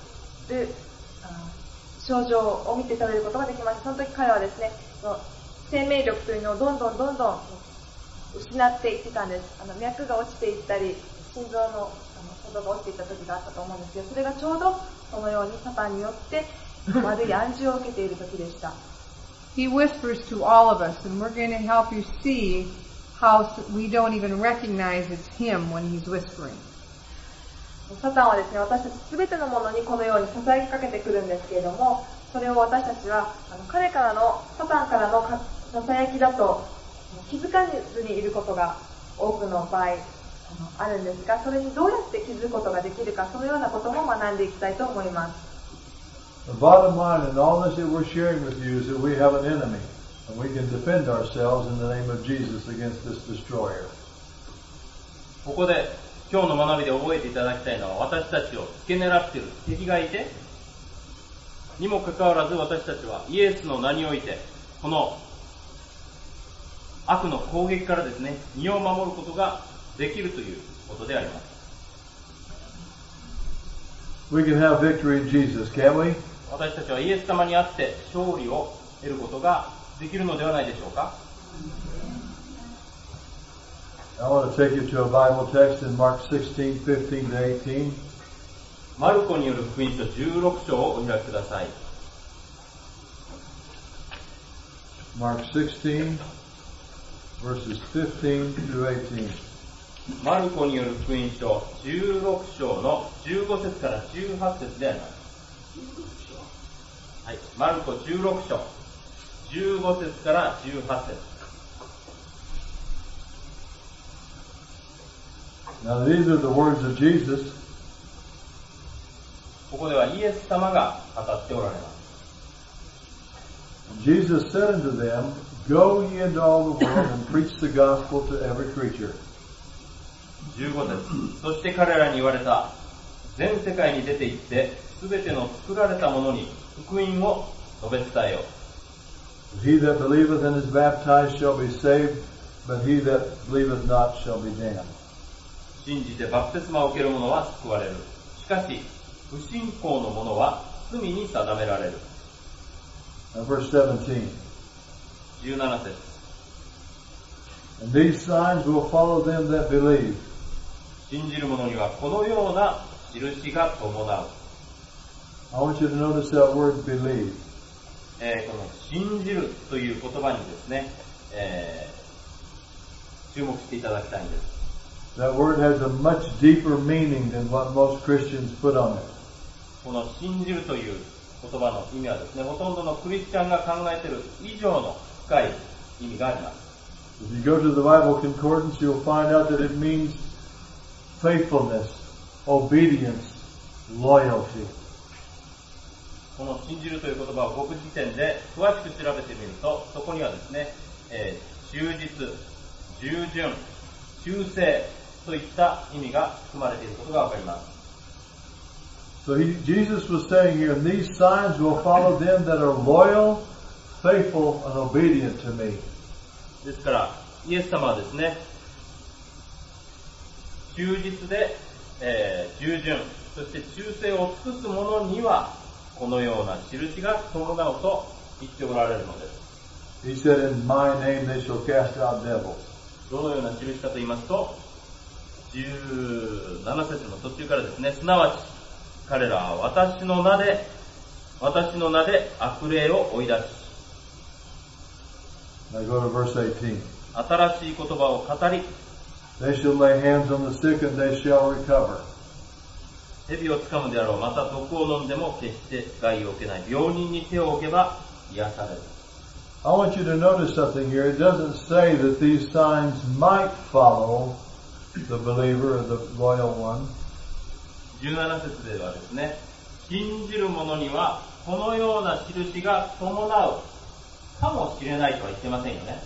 症状を見て取れることができました。その時彼はですね、生命力というのをどんどんどんどん失っていってたんです。あの脈が落ちていったり、心臓のあの鼓動が落ちていった時があったと思うんですけど、それがちょうどそのようにサタンによって悪い暗示を受けている時でした。 He whispers to all of us, and we're going to help you see how we don't even recognize it's him when he's whispering. サタンはですね、私たちすべてのものにこのように囁きかけてくるんですけれども、それを私たちはあの彼からの、サタンからの囁きだと気づかずにいることが多くの場合あるんですが、それにどうやって気づくことができるか、そのようなことも学んでいきたいと思います。 The bottom line in all this that we're sharing with you is that we have an enemy, and we can defend ourselves in the name of Jesus against this destroyer. ここで今日の学びで覚えていただきたいのは、私たちを付け狙っている敵がいて、にもかかわらず私たちはイエスの名において、この悪の攻撃からですね、身を守ることができるということであります。 We can have victory in Jesus, can't we? 私たちはイエス様にあって勝利を得ることができるのではないでしょうか。 I want to take you to a Bible text in Mark sixteen, fifteen to eighteen. マルコによる福音書じゅうろく章をお開きください。 Mark sixteen, verses fifteen through eighteen. マルコによる福音書じゅうろく章のじゅうご節からじゅうはち節であります。はい、マルコじゅうろく章じゅうご節からじゅうはち節。 Now these are the words of Jesus. ここではイエス様が語っておられます。 Jesus said unto them, Go ye into all the world and preach the gospel to every creature. じゅうご節。そして彼らに言われた。全世界に出て行って、すべての作られたものに福音を述べ伝えよう。 He that believeth and is baptized shall be saved, but he that believeth not shall be damned. 信じてバプテスマを受ける者は救われる。しかし、不信仰の者は罪に定められる。 Now verse seventeen. じゅうなな節。 And these signs will follow them that believe. 信じる者にはこのような印が伴う。 I want you to notice that word believe. えー、この信じるという言葉にですね、えー、注目していただきたいんです。 That word has a much deeper meaning than what most Christians put on it. この信じるという言葉の意味はですね、ほとんどのクリスチャンが考えている以上の深い意味があります。 If you go to the Bible Concordance, you'll find out that it means faithfulness, obedience, loyalty. この信じるという言葉を国字典で詳しく調べてみると、そこにはですね、えー、忠実、従順、忠誠といった意味が含まれていることがわかります。 So he, Jesus was saying here, these signs will follow them that are loyal, faithful, and obedient to me. ですから、イエス様はですね、忠実で、えー、従順、そして忠誠を尽くす者には、このような印が伴うと言っておられるのです。 He said, in my name they shall cast out devils. どのような印かと言いますと、じゅうなな節の途中からですね、すなわち、彼らは私の名で、私の名で悪霊を追い出し。 Now go to verse eighteen. 新しい言葉を語り、 They shall lay hands on the sick and they shall recover. 蛇を掴むであろう。また毒を飲んでも決して害を受けない。病人に手を置けば癒される。 I want you to notice something here. It doesn't say that these signs might follow the believer or the loyal one. じゅうなな節ではですね、信じる者にはこのような印が伴うかもしれないとは言ってませんよね。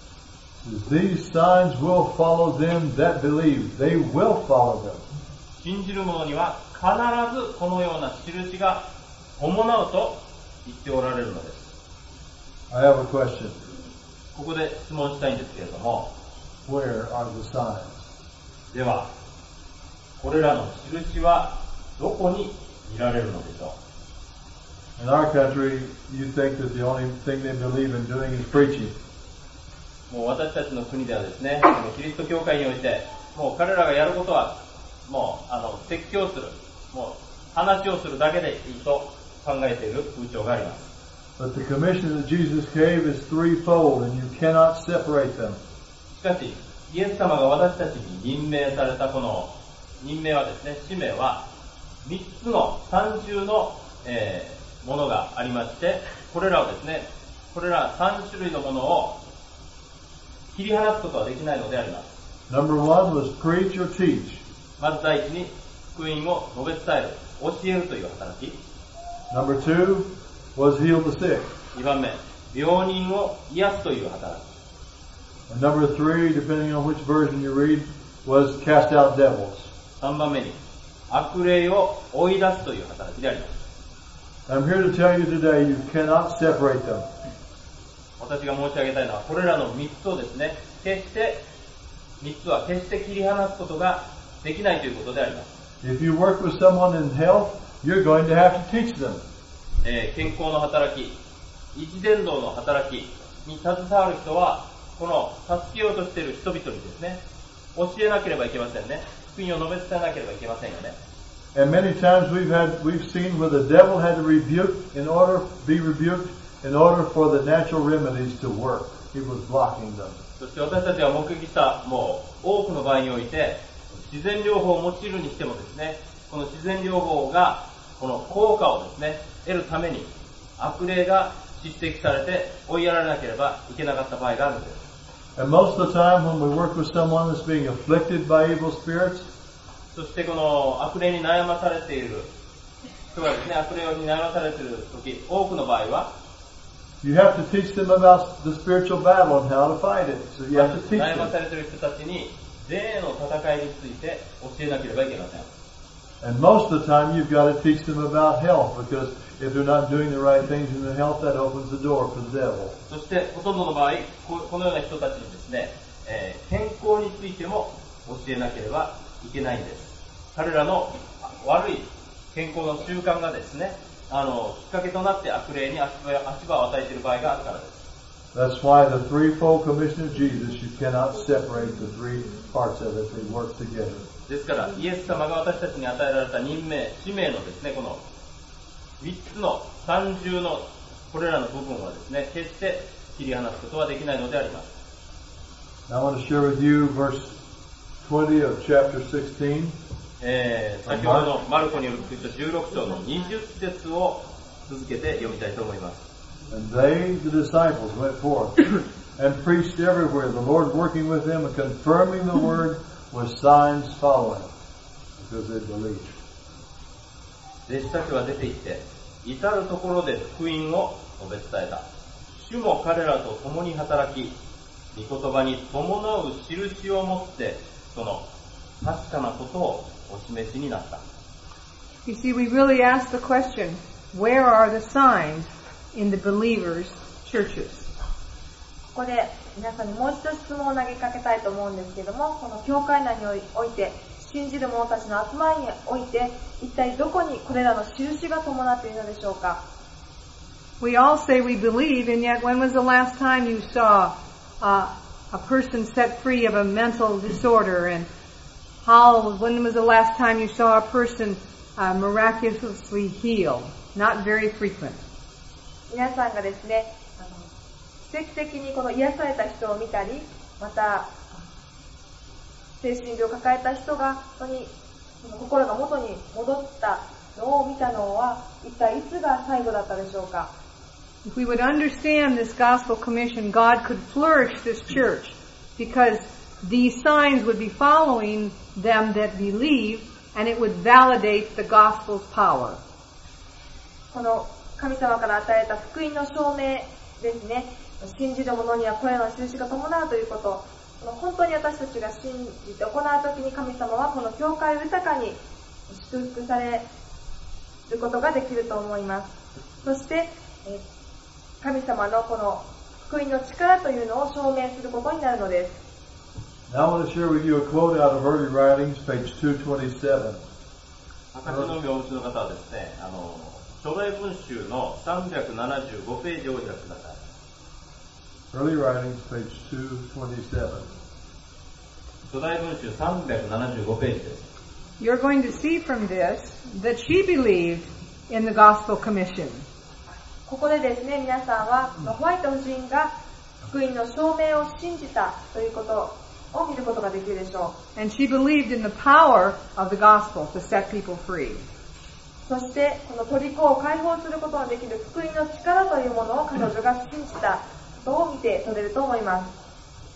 These signs will follow them that believe. They will follow them. 信じる者には必ずこのような印が伴うと言っておられるのです。 I have a question. ここで質問したいんですけれども、 Where are the signs? では、これらの印はどこに見られるのでしょう。 In our country, you think that the only thing they believe in doing is preaching. もう私たちの国ではですね、このキリスト教会において、もう彼らがやることは、もうあの説教する、もう話をするだけでいいと考えている風潮があります。 But the commission that Jesus gave is threefold, and you cannot separate them. しかし、イエス様が私たちに任命されたこの任命はですね、使命は三つの三重の、えー、ものがありまして、これらをですね、これら三種類のものを切り離すことはできないのであります。 Number one was preach or teach. まず第一に福音を述べ伝える、教えるという働き。 Number two was heal the sick. にばんめ、病人を癒すという働き。 And number three, depending on which version you read, was cast out devils. さんばんめに悪霊を追い出すという働きであります。 I'm here to tell you today, you cannot separate them. 私が申し上げたいのは、これらの三つをですね、決して三つは決して切り離すことができないということであります。 If you work with someone in health, you're going to have to teach them. えー、健康の働き、一伝道の働きに携わる人は、この助けようとしている人々にですね、教えなければいけませんね。福音を述べ伝えなければいけませんよね。 And many times we've had, we've seen where the devil had to rebuke in order, be rebuked in order for the natural remedies to work. He was blocking them. そして私たちが目撃したもう多くの場合において、自然療法を用いるにしてもですね、この自然療法がこの効果をですね、得るために悪霊が叱責されて追いやられなければいけなかった場合があるんです。 And most of the time when we work with someone that's being afflicted by evil spirits, そしてこの悪霊に悩まされている人がですね、悪霊に悩まされている時、多くの場合は、 you have to teach them about the spiritual battle and how to fight it. So you have to teach 悩ま them. されている人たちに霊の戦いについて教えなければいけません。 And most of the time you've got to teach them about health, because if they're not doing the right things in the health, that opens the door for the devil. そしてほとんどの場合、このような人たちにですね、えー、健康についても教えなければいけないんです。彼らの悪い健康の習慣がですね、あのきっかけとなって悪霊に足場を与えている場合があるからです。 That's why the threefold commission of Jesus, you cannot separate the three parts of it. They work together. ですから、イエス様が私たちに与えられた任命、使命のですね、この三つの三重のこれらの部分はですね、決して切り離すことはできないのであります。 I want to share with you verse twenty of chapter sixteen. えー、先ほどのマルコによる福音書じゅうろく章のにじゅっ節を続けて読みたいと思います。 And they, the disciples, went forth and preached everywhere, the Lord working with them and confirming the word with signs following, because they believed. 弟子たちは出て行って、至るところで福音を述べ伝えた。主も彼らと共に働き、御言葉に伴う印を持って、その確かなことをお示しになった。 You see, we really ask the question, where are the signs in the believers' churches? ここで皆さんにもう一度質問を投げかけたいと思うんですけども、この教会内において信じる者たちの集まりにおいて一体どこにこれらの印が伴っているのでしょうか。 We all say we believe, and yet when was the last time you saw uh, a person set free of a mental disorder, and how, when was the last time you saw a person uh, miraculously healed? Not very frequent. 皆さんがですね、あの奇跡的にこの癒された人を見たり、また精神病を抱えた人が本当にその心が元に戻ったのを見たのは一体いつが最後だったでしょうか。 If we would understand this gospel commission, God could flourish this church because these signs would be following them that believe, and it would validate the gospel's power. この神様から与えた福音の証明ですね。信じる者にはこれらの印が伴うということ。本当に私たちが信じて行うときに神様はこの教会を豊かに祝福されることができると思います。そして、神様のこの福音の力というのを証明することになるのです。 Now I want to share with you a quote out of Early Writings, page two twenty-seven. 証の実をお持ちの方はですね、あの、初代文集のさんびゃくななじゅうごページをお開きください。 Early Writings, page two twenty-seven. 初代文集さんびゃくななじゅうごページです。 You're going to see from this that she believed in the gospel commission. ここでですね、皆さんはホワイト夫人が福音の証明を信じたということを見ることができるでしょう。 And she believed in the power of the gospel to set people free. そしてこの虜を解放することのできる福音の力というものを彼女が信じたことを見て取れると思います。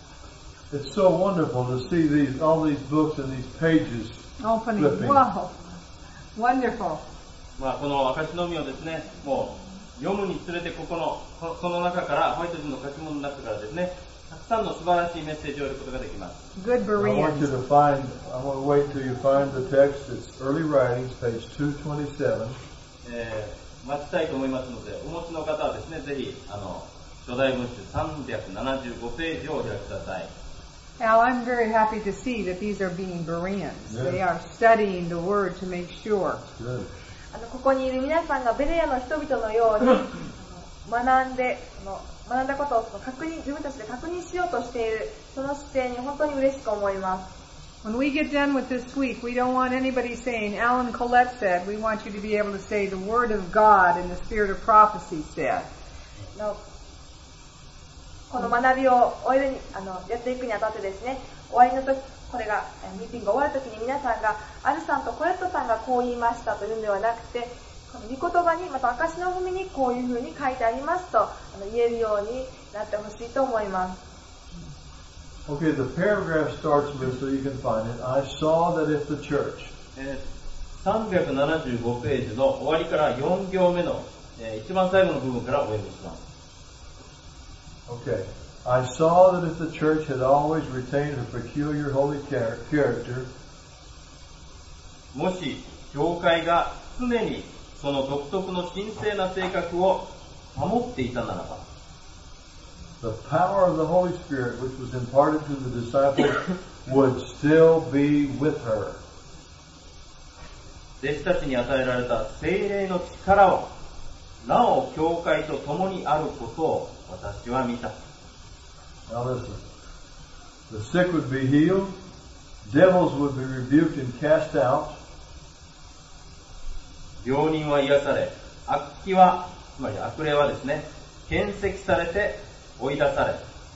It's so wonderful to see these all these books and these pages Opening. flipping. Wow. Wonderful. まあこの証の実をですね、もう読むにつれてここのこの中からホワイト人の書き物の中からですね、たくさんの素晴らしいメッセージを得ることができます。 Good I want you Bereans. to find. I want to wait till you find the text. It's Early Writings, page two twenty-seven. えー、待ちたいと思いますので、お持ちの方はですね、ぜひあの初代文集さんびゃくななじゅうごページをお開きください。 Al, I'm very happy to see that these are being Bereans. Yeah. They are studying the Word to make sure. Good. あのここにいる皆さんがベレアの人々のように学んで、その学んだことをその確認、自分たちで確認しようとしている、その姿勢に本当に嬉しく思います。 When we get done with this week, we don't want anybody saying, Alan Collette said. We want you to be able to say, the Word of God and the Spirit of prophecy said. のこの学びを終えるにあのやっていくにあたってですね、終わりの時、これがミーティングが終わる時に皆さんがアルさんとコレットさんがこう言いましたというんではなくて、この御言葉にまた証の文にこういうふうに書いてありますとあの言えるようになってほしいと思います。 Okay, the paragraph starts with, so you can find it. I saw that if the church. えー、さんびゃくななじゅうごページの終わりからよん行目の、えー、一番最後の部分からお読みします。 Okay. I saw that if the church had always retained her peculiar holy character, もし教会が常にその独特の神聖な性格を守っていたならば、 the power of the Holy Spirit which was imparted to the disciples would still be with her. 弟子たちに与えられた聖霊の力はなお教会と共にあることを私は見た。 Now listen. The sick would be healed, devils would be rebuked and cast out. 病人は癒され、悪鬼は、つまり悪霊はですね、検責されて追い出され。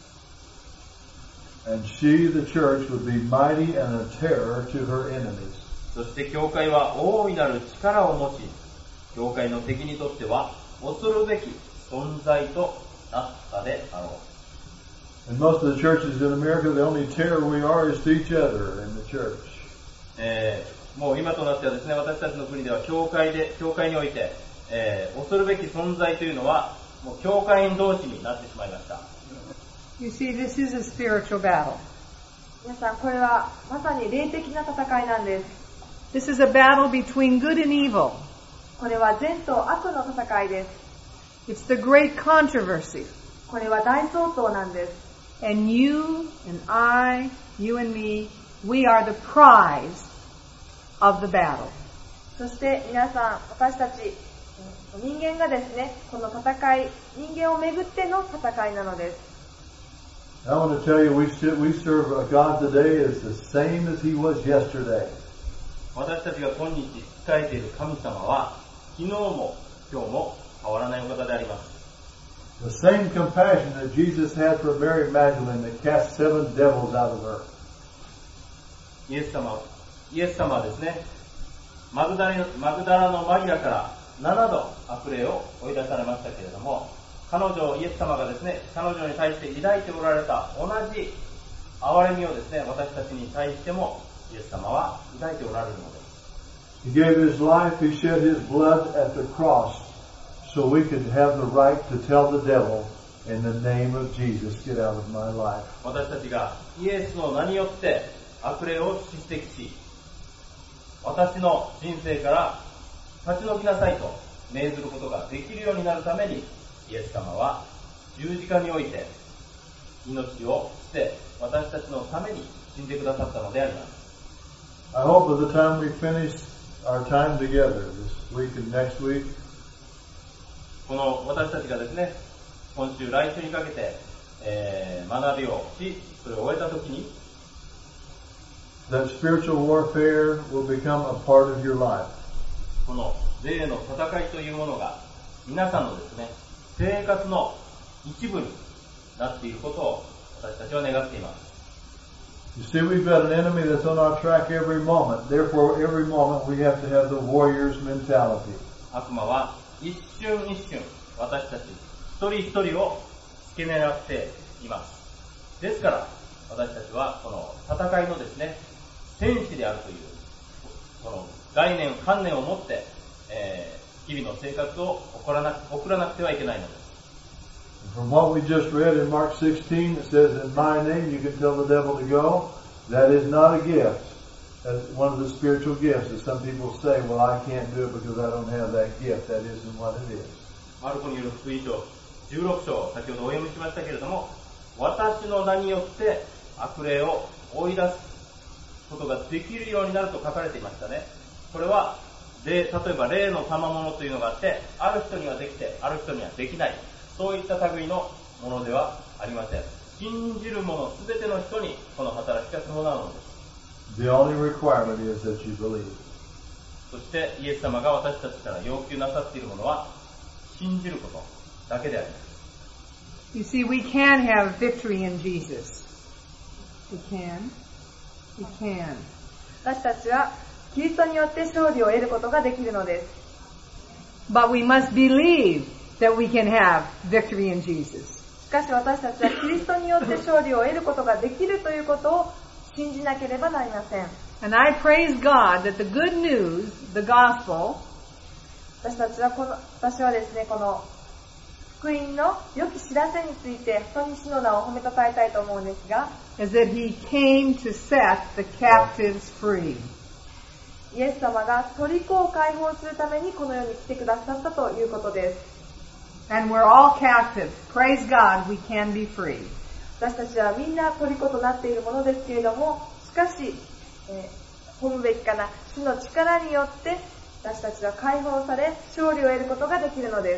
And she, the church, would be mighty and a terror to her enemies. そして教会は大いなる力を持ち、教会の敵にとっては恐るべき存在となったであろう。 And most of the churches in America, the only terror we are is to each other in the church. えー、もう今となってはですね、私たちの国では教会で、教会において、えー、恐るべき存在というのは、もう教会員同士になってしまいました。 You see, this is a spiritual battle. 皆さん、これはまさに霊的な戦いなんです。 This is a battle between good and evil. これは善と悪の戦いです。 It's the great controversy. これは大争争なんです。 And you and I, you and me, we are the prize of the battle. そして皆さん、私たち人間がですね、この戦い、人間をめぐっての戦いなのです。 I want to tell you, we serve a God today is the same as He was yesterday. 私たちが今日仕えている神様は、昨日も今日も変わらないお方であります。 The same compassion that Jesus had for Mary Magdalene that cast seven devils out of her. イエス様、イエス様はですね、マグダラマグダラのマリアからななど悪霊を追い出されましたけれども、彼女、イエス様がですね、彼女に対して抱いておられた同じ憐れみをですね、私たちに対してもイエス様は抱いておられるのです。 He gave his life, he shed his blood at the cross so we could have the right to tell the devil, in the name of Jesus, get out of my life. 私たちがイエスの名によって悪霊を叱責し、私の人生から立ち退きなさいと命ずることができるようになるために、イエス様は十字架において命を捨て、私たちのために死んでくださったのであります。 I hope by the time we finish our time together this week and next week, この私たちがですね、今週来週にかけて、えー、学びをし、それを終えたときに、 that spiritual warfare will become a part of your life. この霊の戦いというものが皆さんのですね、生活の一部になっていることを私たちは願っています。 You see, we've got an enemy that's on our track every moment. Therefore, every moment we have to have the warrior's mentality. 悪魔は一瞬一瞬私たち一人一人を付け狙っています。ですから私たちはこの戦いのですね、戦士であるというこの概念観念を持って、えー、日々の生活を送らな送らなくてはいけないのです。 From what we just read in Mark sixteen, it says, "In my name you can tell the devil to go." That is not a gift. That's one of the spiritual gifts that some people say, "Well, I can't do it because I don't have that gift." That isn't what it is. マルコによる福音書じゅうろく章、先ほどお読みしましたけれども、私の名によって悪霊を追い出すことができるようになると書かれていましたね。これは例えば霊の賜物というのがあって、ある人にはできてある人にはできない、そういった類のものではありません。信じる者すべての人にこの働きが伴うのです。 The only requirement is that you believe. そしてイエス様が私たちから要求なさっているものは信じることだけであります。 You see, we can have victory in Jesus. We can. We can. 私たちはキリストによって勝利を得ることができるのです。 But we must believe that we can have victory in Jesus. しかし私たちはキリストによって勝利を得ることができるということを信じなければなりません。 And I praise God that the good news, the gospel, 私たちはこの、私はですね、この福音の良き知らせについて人に主の名を褒めたたえたいと思うんですが、 is that He came to set the captives free. イエス様が虜を解放するためにこの世に来てくださったということです。 And we're all captives. Praise God, we can be free. 私たちはみんな虜となっているものですけれども、しかし、えー、褒むべきかな、主の力によって私たちは解放され、勝利を得ることができるのです。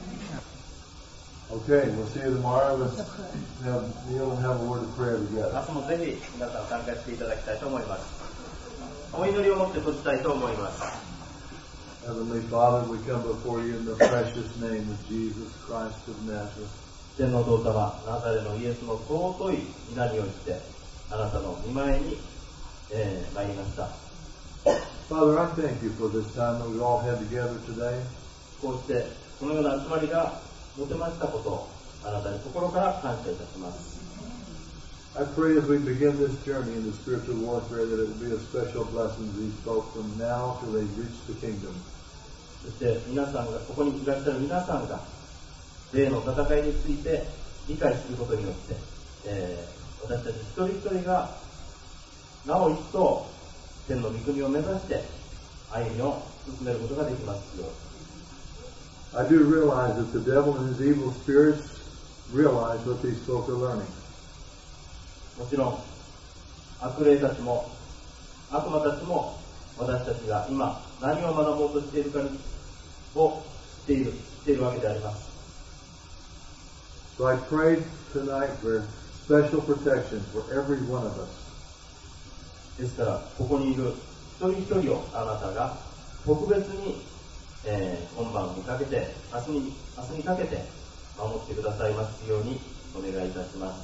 Okay, we'll see you tomorrow. Let's have Neil and have a word of prayer together. 明日もぜひ皆さん参加していただきたいと思います。お祈りを持って閉じたいと思います。 Heavenly Father, we come before you in the precious name of Jesus Christ of Nazareth. 天のお父様、ナザレのイエスの尊い皆において、あなたの御前に、えー、参りました。 Father, I thank you for this time that we all had together today. こうしてこのような集まりが持てましたことを、あなたに心から感謝いたします。 I pray as we begin this journey in the spiritual warfare that it will be a special blessing to these folks from now till they reach the kingdom. そして皆さんが、ここにいらっしゃる皆さんが、霊の戦いについて理解することによって、えー、私たち一人一人が、なお一層、天の御国を目指して、歩みを進めることができますよう。 I do realize that the devil and his evil spirits realize what these folk are learning. もちろん、悪霊たちも、悪魔たちも、私たちが今、何を学ぼうとしているかを知っている、知っているわけであります。 So I pray tonight for special protection for every one of us. ですから、ここにいる一人一人をあなたが特別に、えー、今晩にかけて、明日に、明日にかけて守ってくださいますようにお願いいたします。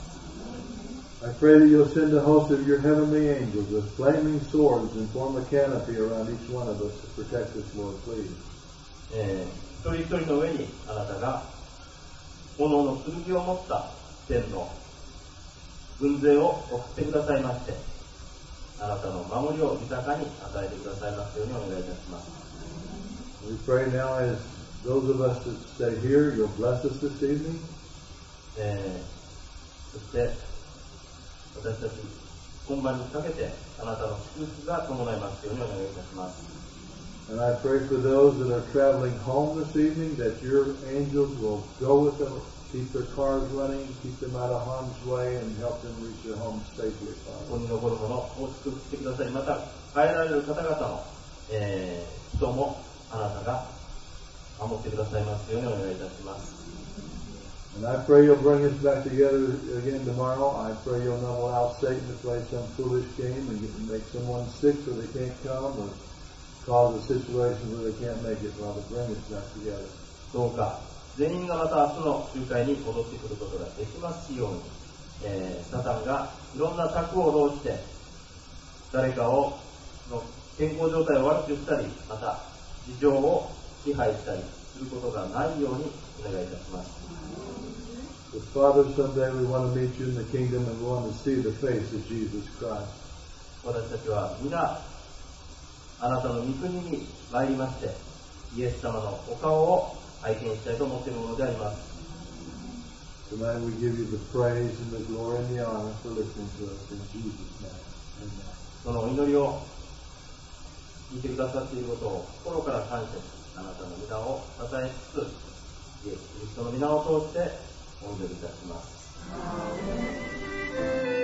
I pray that you'll send a host of your heavenly angels with flaming swords and form a canopy around each one of us to protect us, Lord, please. えー、一人一人の上にあなたが炎の剣を持った天の軍勢を送ってくださいまして、あなたの守りを豊かに与えてくださいますようにお願いいたします。 We pray now as those of us that stay here, you'll bless us this evening. えー、そして私たち今晩にかけてあなたの祝福が伴いますようにお願いいたします。 And I pray for those that are traveling home this evening that your angels will go with them, keep their cars running, keep them out of harm's way, and help them reach their homes safely, ここ Father. に残るものを祝福してください。また帰られる方々の、えー、人もあなたが守ってくださいますようにお願いいたします。 And I pray you'll bring us back together again tomorrow. I pray you'll not allow Satan to play some foolish game and get, make someone sick so they can't come, or cause a situation where they can't make it. Father, bring us back together. どうか全員がまた明日の集会に戻ってくることができますように、えー、サタンがいろんな策を弄して誰かをの健康状態を悪くしたり、また事情を支配したりすることがないようにお願いいたします。 But Father, someday we want to meet you in the kingdom and we want to see the face of Jesus Christ. 私たちは皆あなたの御国に参りまして、イエス様のお顔を拝見したいと思っているものであります。 Tonight we give you the praise and the glory and the honor for listening to us in Jesus' name. Amen. そのお祈りを聞いてくださっていることを心から感謝し、あなたの皆を称えつつ、イエス・キリストの皆を通してお祈りいたします。